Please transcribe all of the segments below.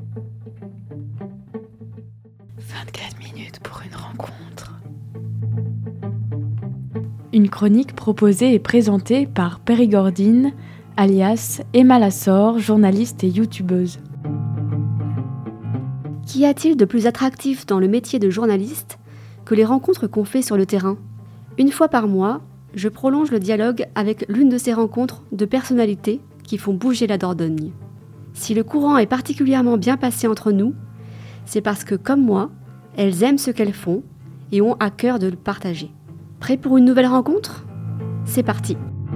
24 minutes pour une rencontre. Une chronique proposée et présentée par Périgordine, alias Emma Lassor, journaliste et youtubeuse. Qu'y a-t-il de plus attractif dans le métier de journaliste que les rencontres qu'on fait sur le terrain ? Une fois par mois, je prolonge le dialogue avec l'une de ces rencontres de personnalités qui font bouger la Dordogne. Si le courant est particulièrement bien passé entre nous, c'est parce que, comme moi, elles aiment ce qu'elles font et ont à cœur de le partager. Prêt pour une nouvelle rencontre ? C'est parti !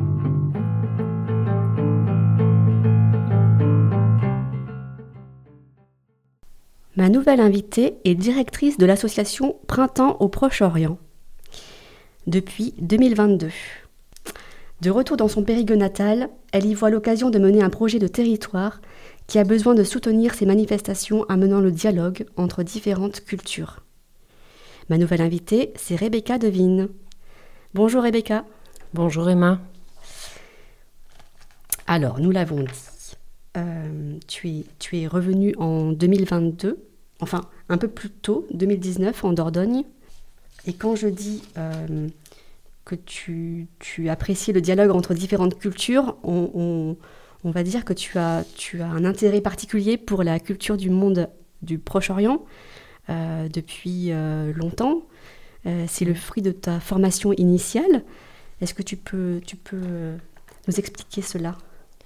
Ma nouvelle invitée est directrice de l'association Printemps au Proche-Orient depuis 2022. De retour dans son Périgueux natal, elle y voit l'occasion de mener un projet de territoire qui a besoin de soutenir ces manifestations amenant le dialogue entre différentes cultures. Ma nouvelle invitée, c'est Rebecca Devine. Bonjour Rebecca. Bonjour Emma. Alors, nous l'avons dit. Tu es revenue en 2022, enfin un peu plus tôt, 2019, en Dordogne. Et quand je dis que tu apprécies le dialogue entre différentes cultures, on va dire que tu as un intérêt particulier pour la culture du monde du Proche-Orient depuis longtemps. C'est le fruit de ta formation initiale. Est-ce que tu peux nous expliquer cela ?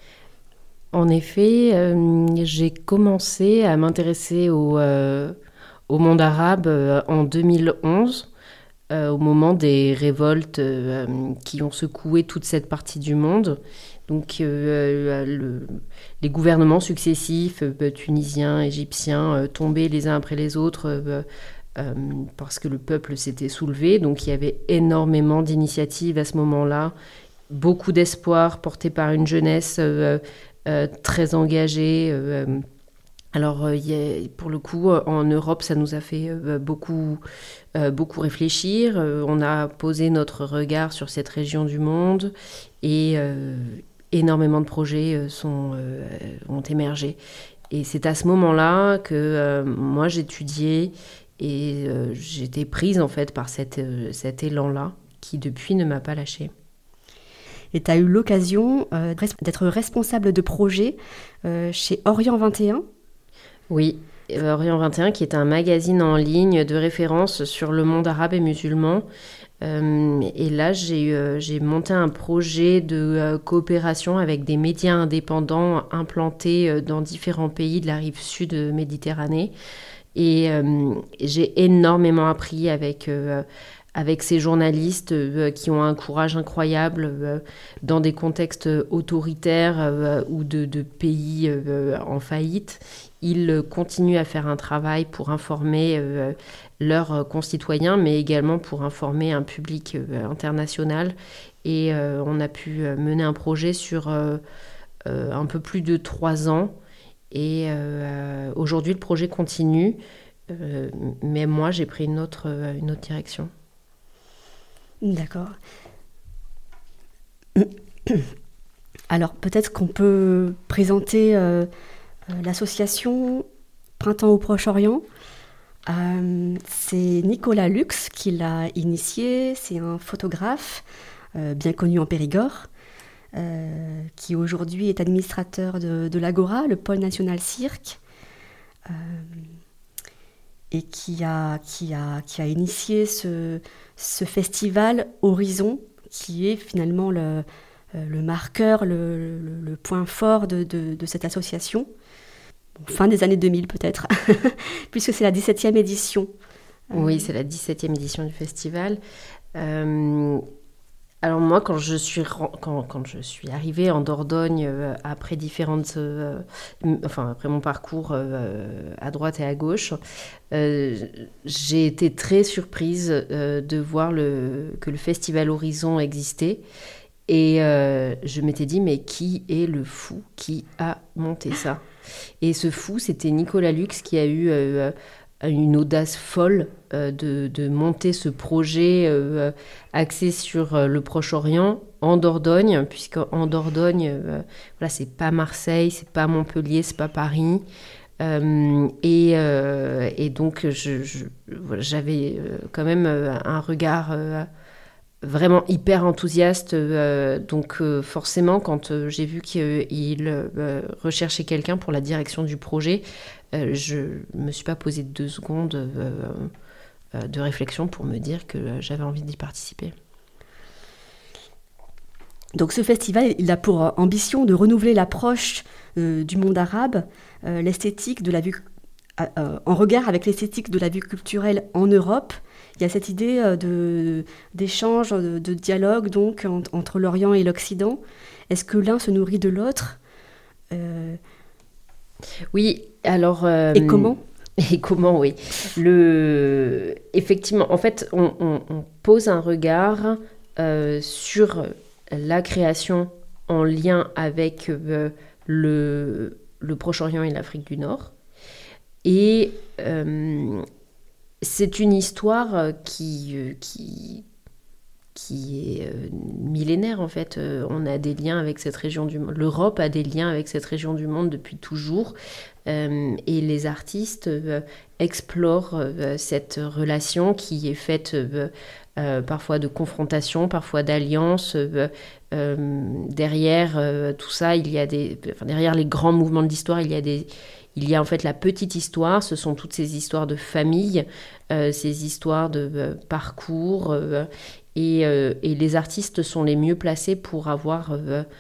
En effet, j'ai commencé à m'intéresser au monde arabe en 2011, au moment des révoltes qui ont secoué toute cette partie du monde. Donc, les gouvernements successifs, tunisiens, égyptiens, tombaient les uns après les autres parce que le peuple s'était soulevé. Donc, il y avait énormément d'initiatives à ce moment-là, beaucoup d'espoir porté par une jeunesse très engagée. Alors, pour le coup, en Europe, ça nous a fait beaucoup réfléchir. On a posé notre regard sur cette région du monde et énormément de projets ont émergé. Et c'est à ce moment-là que moi, j'étudiais et j'étais prise en fait par cet élan-là qui, depuis, ne m'a pas lâchée. Et tu as eu l'occasion d'être responsable de projet chez Orient 21. Oui, Orient 21 qui est un magazine en ligne de référence sur le monde arabe et musulman. Et là, j'ai monté un projet de coopération avec des médias indépendants implantés dans différents pays de la rive sud Méditerranée. Et j'ai énormément appris avec ces journalistes qui ont un courage incroyable dans des contextes autoritaires ou de pays en faillite. Ils continuent à faire un travail pour informer leurs concitoyens, mais également pour informer un public international. Et on a pu mener un projet sur un peu plus de 3 ans. Et aujourd'hui, le projet continue, mais moi, j'ai pris une autre direction. D'accord. Alors, peut-être qu'on peut présenter l'association Printemps au Proche-Orient. C'est Nicolas Lux qui l'a initié. C'est un photographe bien connu en Périgord, qui aujourd'hui est administrateur de l'Agora, le pôle national cirque, et qui a initié ce festival Horizon, qui est finalement le marqueur, le point fort de cette association. Fin des années 2000 peut-être, puisque c'est la 17e édition. Oui, c'est la 17e édition du festival. Alors moi, quand je suis arrivée en Dordogne après après mon parcours à droite et à gauche, j'ai été très surprise de voir que le festival Horizon existait. Et je m'étais dit, mais qui est le fou qui a monté ça ? Et ce fou, c'était Nicolas Lux qui a eu une audace folle de monter ce projet axé sur le Proche-Orient en Dordogne, puisqu'en Dordogne, voilà, c'est pas Marseille, c'est pas Montpellier, c'est pas Paris. Et donc, voilà, j'avais quand même un regard vraiment hyper enthousiaste. Donc, forcément, quand j'ai vu qu'il recherchait quelqu'un pour la direction du projet, je ne me suis pas posé 2 secondes de réflexion pour me dire que j'avais envie d'y participer. Donc ce festival, il a pour ambition de renouveler l'approche du monde arabe, l'esthétique de la vue, en regard avec l'esthétique de la vue culturelle en Europe. Il y a cette idée d'échange, de dialogue donc entre l'Orient et l'Occident. Est-ce que l'un se nourrit de l'autre Oui, alors... Et comment ? Et comment, oui. Effectivement, en fait, on pose un regard sur la création en lien avec le Proche-Orient et l'Afrique du Nord. Et c'est une histoire qui est millénaire, en fait. On a des liens avec cette région du monde. L'Europe a des liens avec cette région du monde depuis toujours. Et les artistes explorent cette relation qui est faite parfois de confrontation, parfois d'alliance. Derrière tout ça, derrière les grands mouvements de l'histoire, il y a en fait la petite histoire. Ce sont toutes ces histoires de famille, ces histoires de parcours. Et les artistes sont les mieux placés pour avoir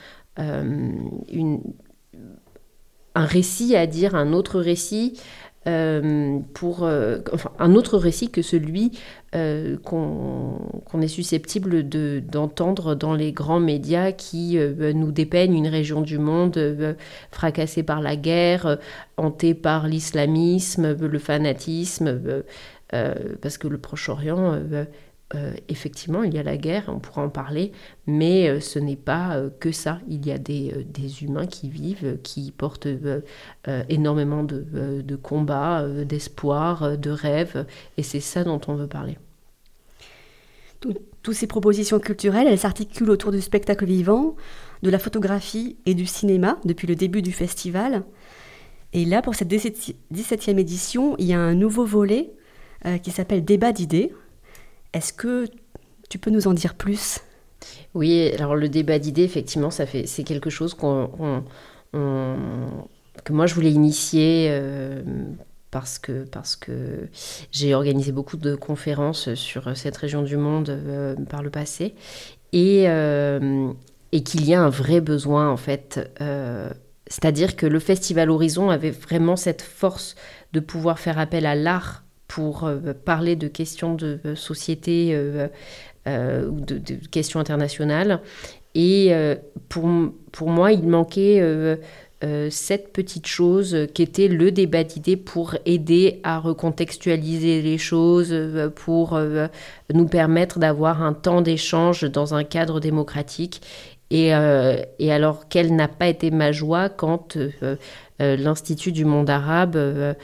un récit à dire, un autre récit, un autre récit que celui qu'on est susceptible d'entendre dans les grands médias qui nous dépeignent une région du monde fracassée par la guerre, hantée par l'islamisme, le fanatisme, parce que le Proche-Orient... effectivement, il y a la guerre, on pourra en parler, mais ce n'est pas que ça. Il y a des humains qui vivent, qui portent énormément de combats, d'espoir, de rêves, et c'est ça dont on veut parler. Toutes ces propositions culturelles, elles s'articulent autour du spectacle vivant, de la photographie et du cinéma depuis le début du festival. Et là, pour cette 17e édition, il y a un nouveau volet qui s'appelle « Débat d'idées ». Est-ce que tu peux nous en dire plus ? Oui, alors le débat d'idées, effectivement, c'est quelque chose que moi je voulais initier parce que j'ai organisé beaucoup de conférences sur cette région du monde par le passé et qu'il y a un vrai besoin en fait. C'est-à-dire que le Festival Horizon avait vraiment cette force de pouvoir faire appel à l'art pour parler de questions de société ou de questions internationales. Et pour moi, il manquait cette petite chose qui était le débat d'idées pour aider à recontextualiser les choses, pour nous permettre d'avoir un temps d'échange dans un cadre démocratique. Et alors, quelle n'a pas été ma joie quand l'Institut du monde arabe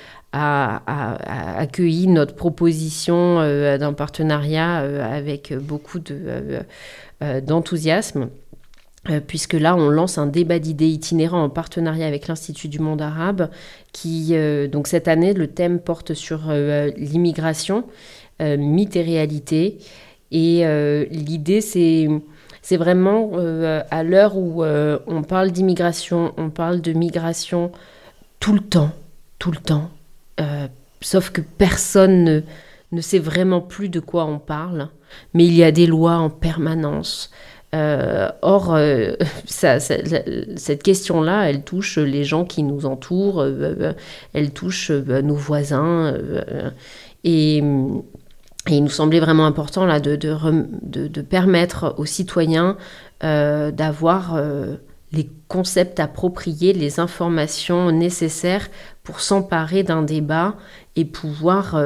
a accueilli notre proposition d'un partenariat avec beaucoup d'enthousiasme, puisque là, on lance un débat d'idées itinérant en partenariat avec l'Institut du monde arabe, qui, donc cette année, le thème porte sur l'immigration, mythe et réalité. Et l'idée, c'est vraiment à l'heure où on parle d'immigration, on parle de migration tout le temps. Sauf que personne ne sait vraiment plus de quoi on parle, mais il y a des lois en permanence. Or, cette question-là, elle touche les gens qui nous entourent, elle touche nos voisins, et il nous semblait vraiment important là, de permettre aux citoyens d'avoir les concepts appropriés, les informations nécessaires pour s'emparer d'un débat et pouvoir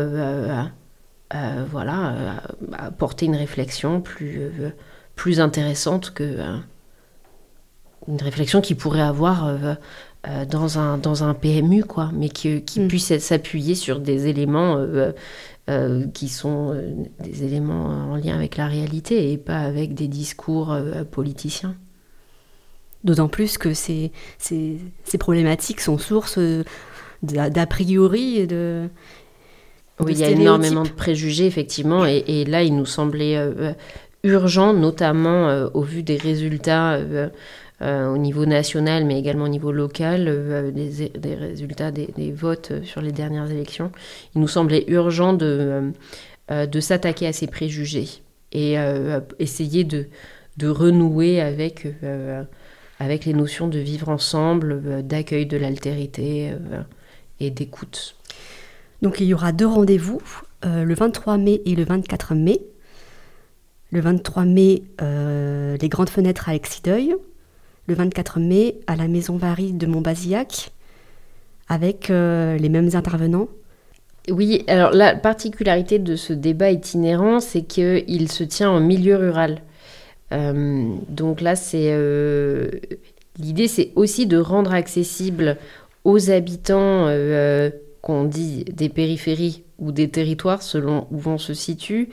apporter une réflexion plus intéressante que une réflexion qu'il pourrait avoir dans un PMU, quoi, mais qui puisse s'appuyer sur des éléments qui sont des éléments en lien avec la réalité et pas avec des discours politiciens. D'autant plus que ces problématiques sont source d'a priori et de Oui, il y a stéréotypes. énormément de préjugés, effectivement, et là, il nous semblait urgent, notamment au vu des résultats au niveau national, mais également au niveau local, des résultats des votes sur les dernières élections. Il nous semblait urgent de s'attaquer à ces préjugés et essayer de renouer avec les notions de vivre ensemble, d'accueil de l'altérité et d'écoute. Donc il y aura 2 rendez-vous, le 23 mai et le 24 mai. Le 23 mai, les Grandes Fenêtres à Exideuil. Le 24 mai, à la Maison Varie de Montbazillac, avec les mêmes intervenants. Oui, alors la particularité de ce débat itinérant, c'est qu'il se tient en milieu rural. Donc là, l'idée, c'est aussi de rendre accessible aux habitants qu'on dit des périphéries ou des territoires selon où on se situe,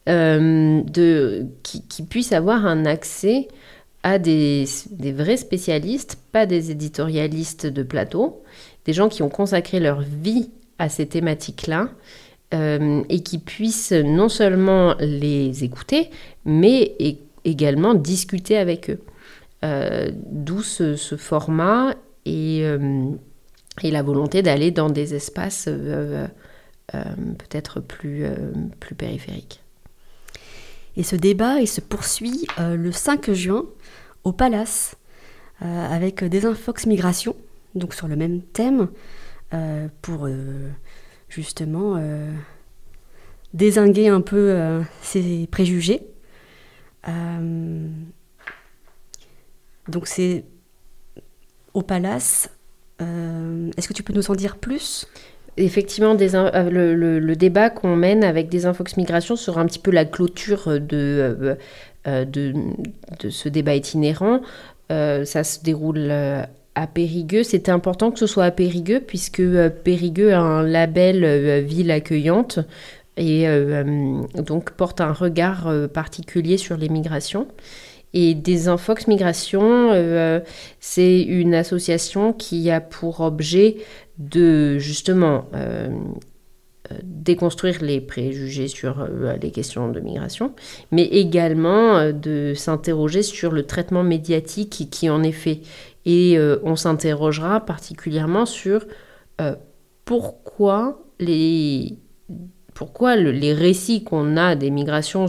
qui puissent avoir un accès à des vrais spécialistes, pas des éditorialistes de plateau, des gens qui ont consacré leur vie à ces thématiques-là, et qui puissent non seulement les écouter, mais également discuter avec eux. D'où ce format et la volonté d'aller dans des espaces peut-être plus périphériques. Et ce débat, il se poursuit le 5 juin au Palace, avec Desinfox Migration, donc sur le même thème, pour justement dézinguer un peu ces préjugés. Donc c'est au Palace. Est-ce que tu peux nous en dire plus ? Effectivement, le débat qu'on mène avec Desinfox Migration sera un petit peu la clôture de ce débat itinérant. Ça se déroule à Périgueux. C'était important que ce soit à Périgueux, puisque Périgueux a un label ville accueillante et donc porte un regard particulier sur les migrations. Et Desinfox Migration, c'est une association qui a pour objet de justement déconstruire les préjugés sur les questions de migration, mais également de s'interroger sur le traitement médiatique qui en est fait. Et on s'interrogera particulièrement sur pourquoi les récits qu'on a des migrations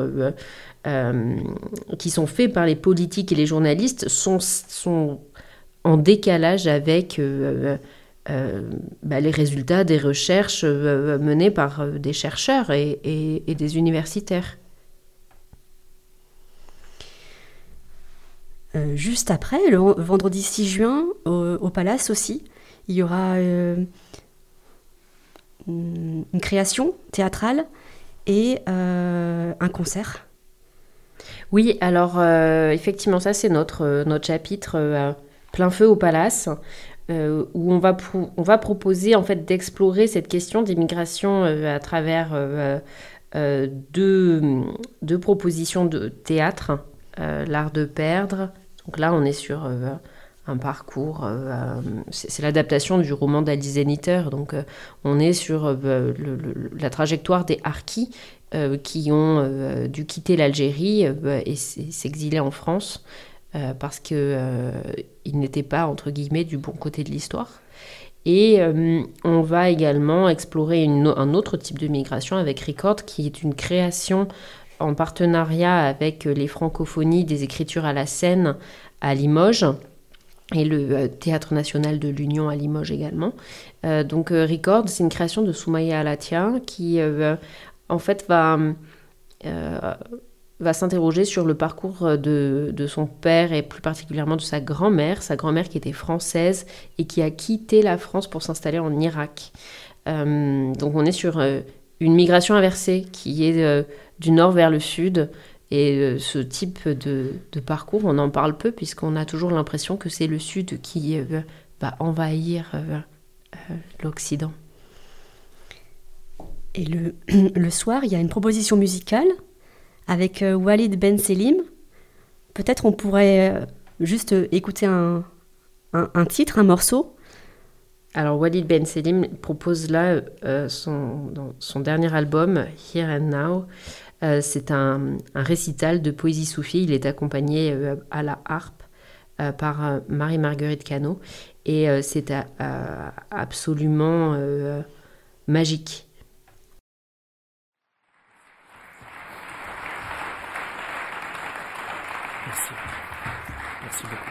qui sont faits par les politiques et les journalistes sont en décalage avec les résultats des recherches menées par des chercheurs et des universitaires. Juste après, le vendredi 6 juin, au Palace aussi, il y aura une création théâtrale et un concert. Oui, alors effectivement, ça c'est notre chapitre plein feu au Palace, où on va proposer en fait d'explorer cette question des migrations à travers deux propositions de théâtre, l'art de perdre. Donc là, on est sur un parcours, c'est l'adaptation du roman d'Alice Zeniter, donc on est sur la trajectoire des harkis qui ont dû quitter l'Algérie et s'exiler en France parce qu'ils n'étaient pas, entre guillemets, du bon côté de l'histoire. Et on va également explorer un autre type de migration avec Record, qui est une création en partenariat avec les francophonies des écritures à la scène à Limoges et le Théâtre National de l'Union à Limoges également. Donc Record, c'est une création de Soumaïa Alatia qui en fait va s'interroger sur le parcours de son père et plus particulièrement de sa grand-mère qui était française et qui a quitté la France pour s'installer en Irak. Donc on est sur une migration inversée qui est du nord vers le sud. Et ce type de parcours, on en parle peu puisqu'on a toujours l'impression que c'est le sud qui va envahir l'Occident. Et le soir, il y a une proposition musicale avec Walid Ben Selim. Peut-être on pourrait juste écouter un titre, un morceau Alors Walid Ben Selim propose là dans son dernier album, Here and Now. C'est un récital de poésie soufie. Il est accompagné à la harpe par Marie-Marguerite Cano. Et c'est absolument magique. Merci. Merci beaucoup.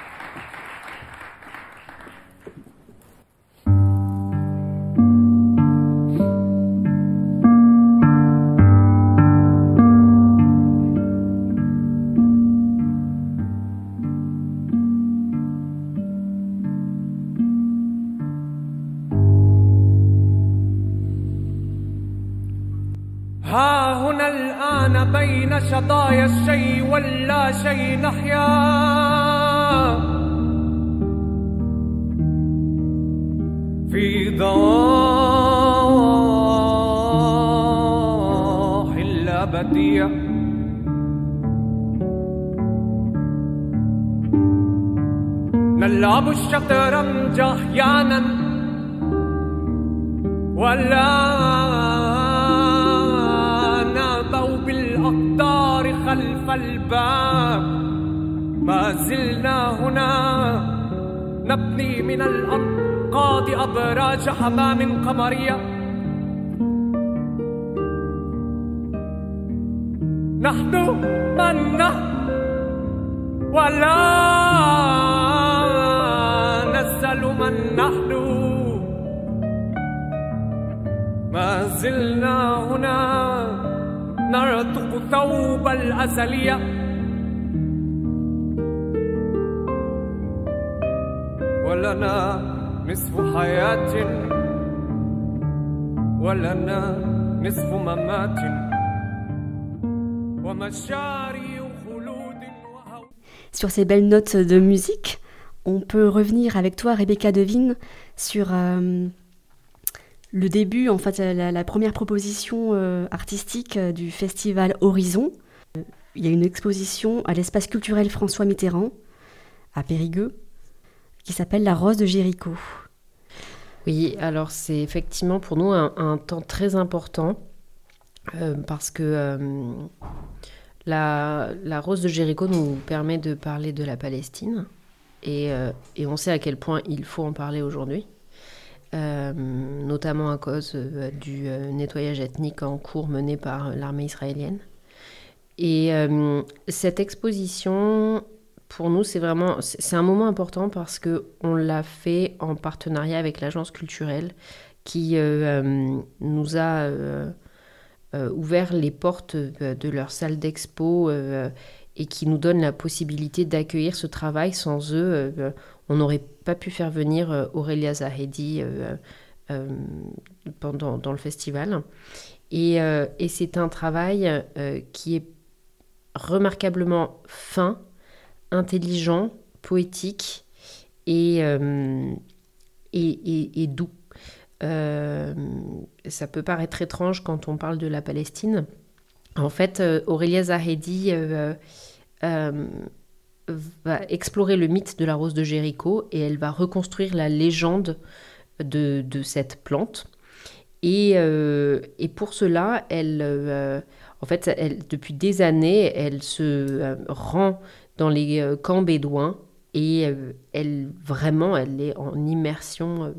ها هنا الآن بين شظايا الشيء واللا شيء نحيا في ضواحي الأبدية نلعب الشطرنج أحيانا ولا بالأقدار خلف الباب ما زلنا هنا نبني من الأنقاض أبراج حمام قمرية نحن من نحن ولا نسأل من نحن ما زلنا هنا نرتق ثوب الأزلية ولنا نصف حياة ولنا نصف ممات ومشاري خلود وهو. Sur ces belles notes de musique, on peut revenir avec toi, Rebecca Devine, sur le début, en fait, la première proposition artistique du festival Horizon. Il y a une exposition à l'espace culturel François Mitterrand, à Périgueux, qui s'appelle La Rose de Jéricho. Oui, alors c'est effectivement pour nous un temps très important, parce que la Rose de Jéricho nous permet de parler de la Palestine, et on sait à quel point il faut en parler aujourd'hui. Notamment à cause du nettoyage ethnique en cours mené par l'armée israélienne. Et cette exposition, pour nous, c'est un moment important parce qu'on l'a fait en partenariat avec l'agence culturelle qui nous a ouvert les portes de leur salle d'expo et qui nous donne la possibilité d'accueillir ce travail. Sans eux, on n'aurait pas pu faire venir Aurélia Zahedi dans le festival. Et c'est un travail qui est remarquablement fin, intelligent, poétique et doux. Ça peut paraître étrange quand on parle de la Palestine. En fait, Aurélia Zahedi va explorer le mythe de la rose de Jéricho et elle va reconstruire la légende de cette plante. Et pour cela, depuis des années, elle se rend dans les camps bédouins et elle est en immersion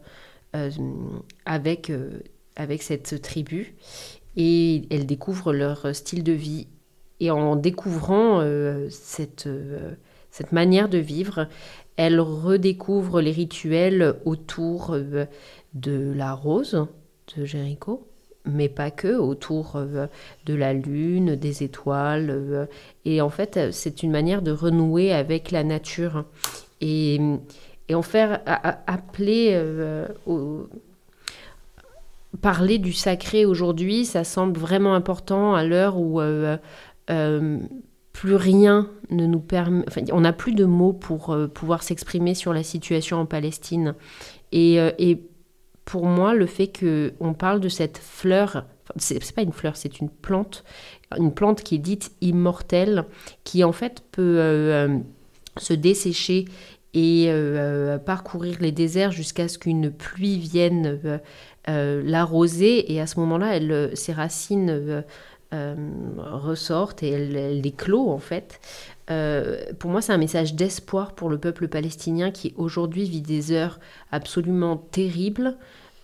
avec cette tribu et elle découvre leur style de vie. Et en découvrant cette manière de vivre, elle redécouvre les rituels autour de la rose de Jéricho, mais pas que, autour de la lune, des étoiles. Et en fait, c'est une manière de renouer avec la nature et en faire appeler... Parler du sacré aujourd'hui, ça semble vraiment important à l'heure où plus rien ne nous permet... Enfin, on n'a plus de mots pour pouvoir s'exprimer sur la situation en Palestine. Et pour moi, le fait qu'on parle de cette fleur... C'est pas une fleur, c'est une plante qui est dite immortelle, qui en fait peut se dessécher et parcourir les déserts jusqu'à ce qu'une pluie vienne l'arroser. Et à ce moment-là, ses racines ressortent et elle éclot en fait. Pour moi, c'est un message d'espoir pour le peuple palestinien qui aujourd'hui vit des heures absolument terribles.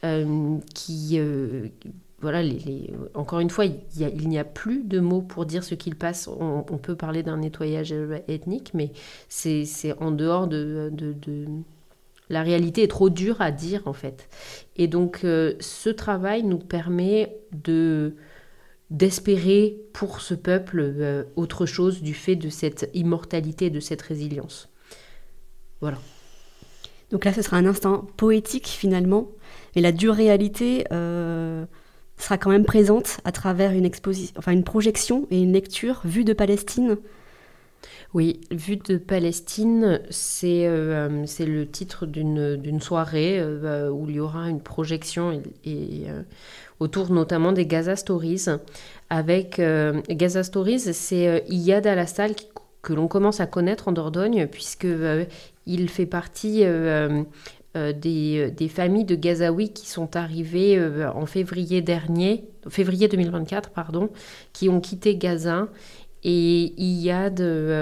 Voilà, encore une fois, il n'y a plus de mots pour dire ce qu'il passe. On peut parler d'un nettoyage ethnique, mais c'est en dehors de la réalité est trop dure à dire, en fait. Et donc, ce travail nous permet d'espérer pour ce peuple autre chose du fait de cette immortalité, de cette résilience. Voilà. Donc là, ce sera un instant poétique, finalement, mais la dure réalité sera quand même présente à travers une projection et une lecture vue de Palestine. Oui, Vue de Palestine, c'est le titre d'une soirée où il y aura une projection autour notamment des Gaza Stories. Avec Gaza Stories, c'est Iyad Al-Assal que l'on commence à connaître en Dordogne, puisque il fait partie des familles de Gazaouis qui sont arrivés en février 2024, qui ont quitté Gaza. Et Iyad,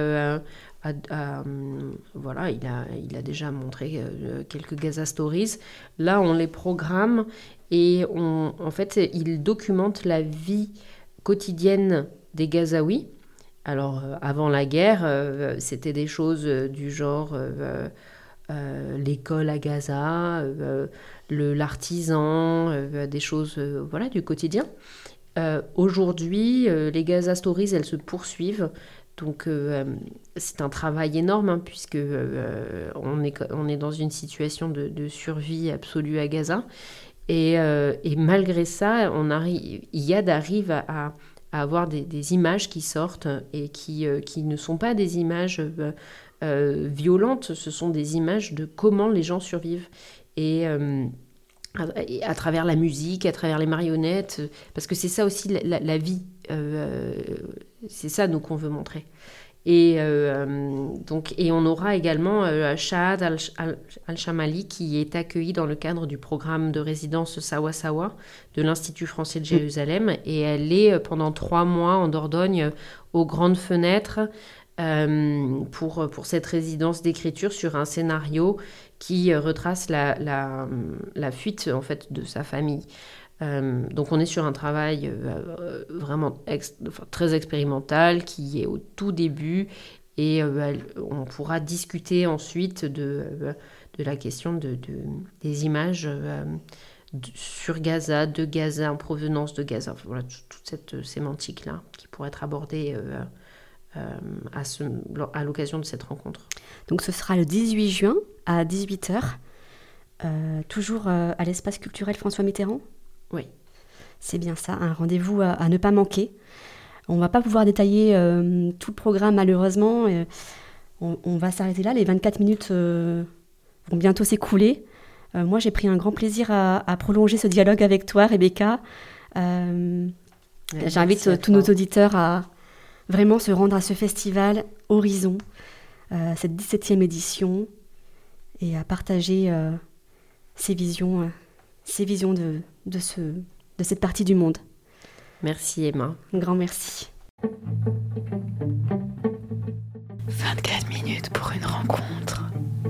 voilà, il a déjà montré quelques Gaza Stories. Là, on les programme et en fait, il documente la vie quotidienne des Gazaouis. Alors, avant la guerre, c'était des choses du genre l'école à Gaza, l'artisan, des choses voilà, du quotidien. Aujourd'hui, les Gaza Stories, elles se poursuivent. Donc, c'est un travail énorme, puisque on est dans une situation de survie absolue à Gaza. Et malgré ça, Iyad arrive à avoir des images qui sortent et qui ne sont pas des images violentes, ce sont des images de comment les gens survivent. Et à travers la musique, à travers les marionnettes, parce que c'est ça aussi la vie, c'est ça nous qu'on veut montrer. Et on aura également Shahad Al-Shamali qui est accueillie dans le cadre du programme de résidence Sawa Sawa de l'Institut français de Jérusalem, et elle est pendant 3 mois en Dordogne aux Grandes Fenêtres pour cette résidence d'écriture sur un scénario qui retrace la fuite en fait de sa famille. Donc on est sur un travail vraiment très expérimental qui est au tout début, et on pourra discuter ensuite de la question des images sur Gaza, de Gaza, en provenance de Gaza. Voilà, toute cette sémantique-là qui pourrait être abordée à l'occasion de cette rencontre. Donc ce sera le 18 juin à 18h, toujours à l'espace culturel François Mitterrand. Oui. C'est bien ça, un rendez-vous à ne pas manquer. On ne va pas pouvoir détailler tout le programme malheureusement. On va s'arrêter là, les 24 minutes vont bientôt s'écouler. Moi j'ai pris un grand plaisir à prolonger ce dialogue avec toi, Rebecca. J'invite tous nos auditeurs à vraiment se rendre à ce festival Horizon, cette 17e édition, et à partager ces visions de cette partie du monde. Merci Emma. Un grand merci. 24 minutes pour une rencontre.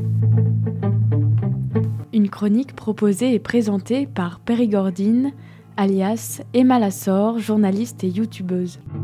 Une chronique proposée et présentée par Périgordine, alias Emma Lassor, journaliste et youtubeuse.